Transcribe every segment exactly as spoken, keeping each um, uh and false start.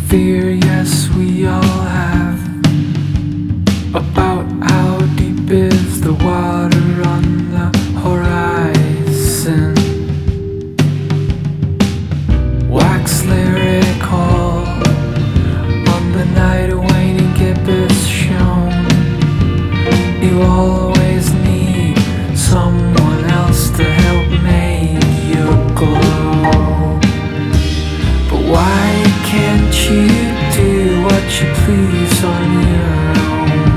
fear, yes, we all have, about how deep is the water on the horizon. Wax lyrical on the night when Gibbous shone. You always need someone else to help make you glow. But why can't you do what you please on your own?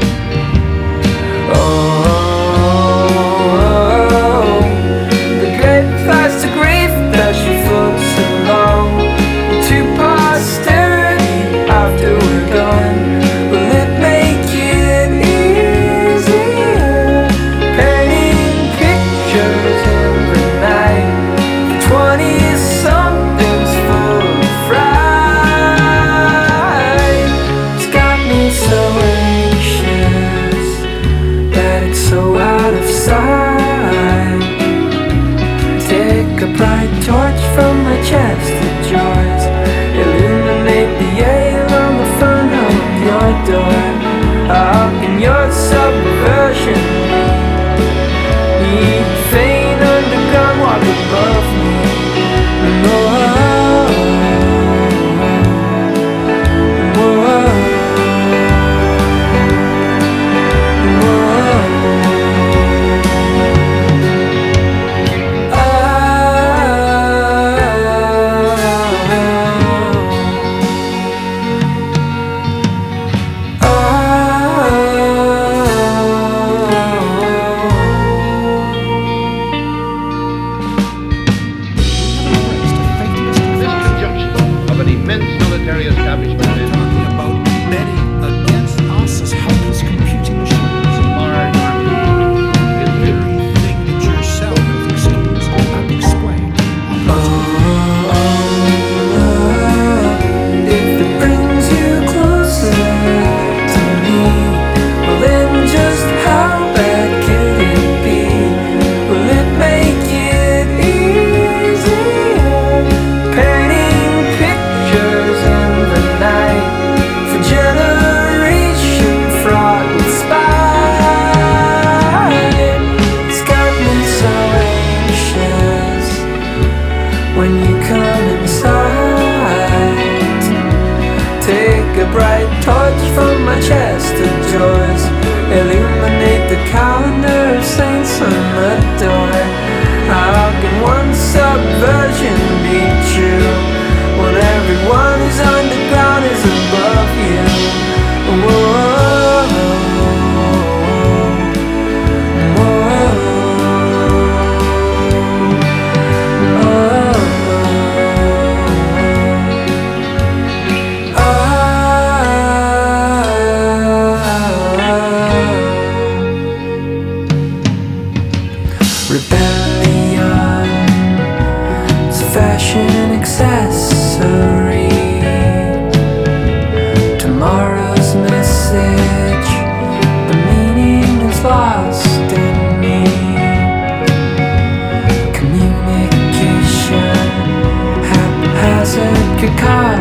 Oh, the great plastic reef that she floats along to posterity after we're gone. Will it make it easier painting pictures in the night for twenty somethings full of fright? It's got me so anxious that it's so out of sight. Take a bright torch from my chest of drawers, illuminate the air on the front of your door. How can your subversion be faint underground walk above me? No. When you come inside, take a bright torch from my chest of drawers, illuminate the calendar of saints on the door. How can one subversion be true when everyone who's underground is above you? Whoa. Rebellion is a fashion accessory. Tomorrow's message, the meaning is lost in me. Communication, haphazard cacophony.